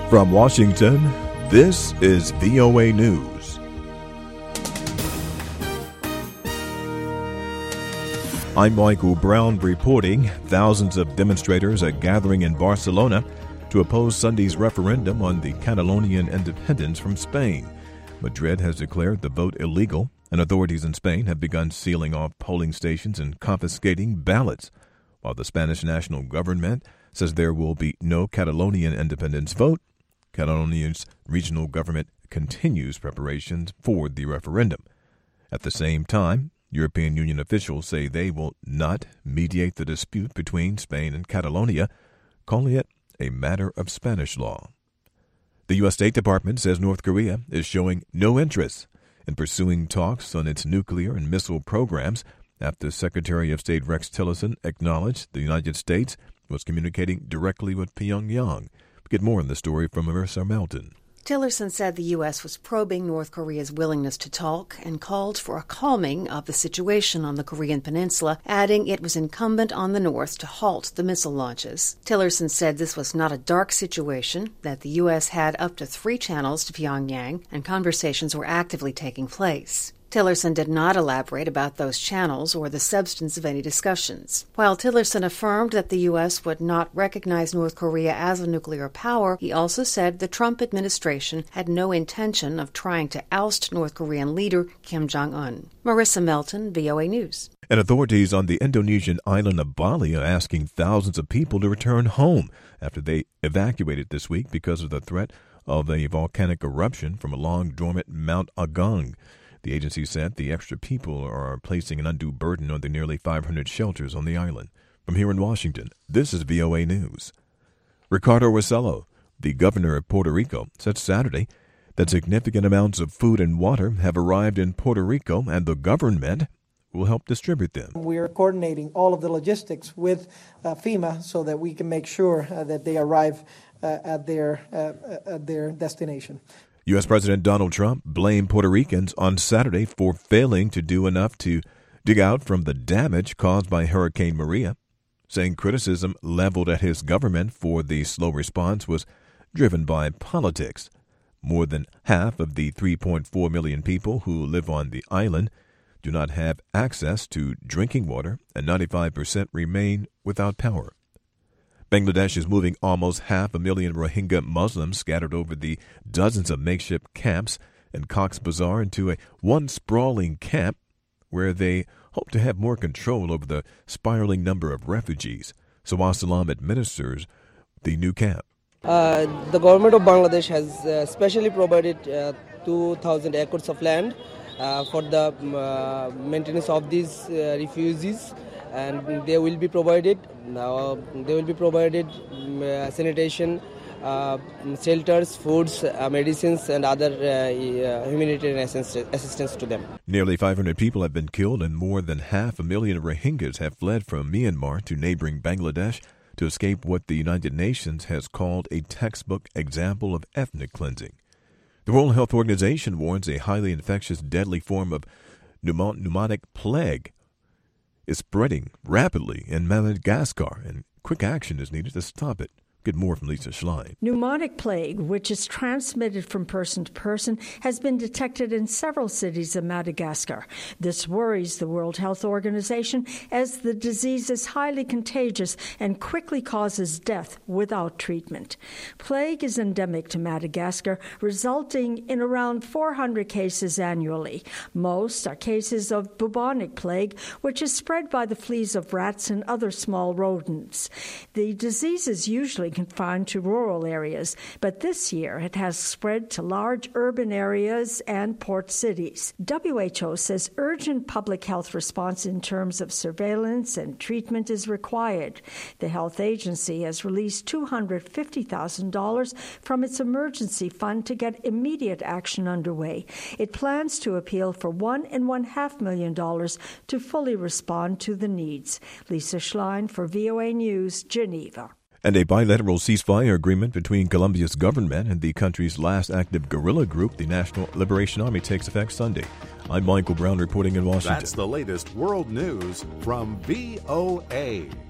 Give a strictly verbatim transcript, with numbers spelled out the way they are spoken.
From Washington, this is V O A News. I'm Michael Brown reporting. Thousands of demonstrators are gathering in Barcelona to oppose Sunday's referendum on the Catalonian independence from Spain. Madrid has declared the vote illegal, and authorities in Spain have begun sealing off polling stations and confiscating ballots, while the Spanish national government says there will be no Catalonian independence vote. Catalonia's regional government continues preparations for the referendum. At the same time, European Union officials say they will not mediate the dispute between Spain and Catalonia, calling it a matter of Spanish law. The U S State Department says North Korea is showing no interest in pursuing talks on its nuclear and missile programs after Secretary of State Rex Tillerson acknowledged the United States was communicating directly with Pyongyang. Get more on the story from Marissa Melton. Tillerson said the U S was probing North Korea's willingness to talk and called for a calming of the situation on the Korean peninsula, adding it was incumbent on the North to halt the missile launches. Tillerson said this was not a dark situation, that the U S had up to three channels to Pyongyang, and conversations were actively taking place. Tillerson did not elaborate about those channels or the substance of any discussions. While Tillerson affirmed that the U S would not recognize North Korea as a nuclear power, he also said the Trump administration had no intention of trying to oust North Korean leader Kim Jong-un. Marissa Melton, V O A News. And authorities on the Indonesian island of Bali are asking thousands of people to return home after they evacuated this week because of the threat of a volcanic eruption from a long-dormant Mount Agung. The agency said the extra people are placing an undue burden on the nearly five hundred shelters on the island. From here in Washington, this is V O A News. Ricardo Rossello, the governor of Puerto Rico, said Saturday that significant amounts of food and water have arrived in Puerto Rico and the government will help distribute them. We are coordinating all of the logistics with uh, FEMA so that we can make sure uh, that they arrive uh, at their uh, at their destination. U S. President Donald Trump blamed Puerto Ricans on Saturday for failing to do enough to dig out from the damage caused by Hurricane Maria, saying criticism leveled at his government for the slow response was driven by politics. More than half of the three point four million people who live on the island do not have access to drinking water, and ninety-five percent remain without power. Bangladesh is moving almost half a million Rohingya Muslims scattered over the dozens of makeshift camps in Cox's Bazar into a one sprawling camp where they hope to have more control over the spiraling number of refugees. Sawaz Salam administers the new camp. Uh, the government of Bangladesh has uh, specially provided uh, two thousand acres of land uh, for the uh, maintenance of these uh, refugees. And they will be provided. Uh, they will be provided um, uh, sanitation, uh, shelters, foods, uh, medicines, and other uh, uh, humanitarian assistance to them. Nearly five hundred people have been killed, and more than half a million Rohingyas have fled from Myanmar to neighboring Bangladesh to escape what the United Nations has called a textbook example of ethnic cleansing. The World Health Organization warns a highly infectious, deadly form of pneumonic plague is spreading rapidly in Madagascar, and quick action is needed to stop it. Get more from Lisa Schlein. Pneumonic plague, which is transmitted from person to person, has been detected in several cities of Madagascar. This worries the World Health Organization as the disease is highly contagious and quickly causes death without treatment. Plague is endemic to Madagascar, resulting in around four hundred cases annually. Most are cases of bubonic plague, which is spread by the fleas of rats and other small rodents. The disease is usually confined to rural areas, but this year it has spread to large urban areas and port cities. W H O says urgent public health response in terms of surveillance and treatment is required. The health agency has released two hundred fifty thousand dollars from its emergency fund to get immediate action underway. It plans to appeal for one and one half million dollars to fully respond to the needs. Lisa Schlein for V O A News, Geneva. And a bilateral ceasefire agreement between Colombia's government and the country's last active guerrilla group, the National Liberation Army, takes effect Sunday. I'm Michael Brown reporting in Washington. That's the latest world news from V O A.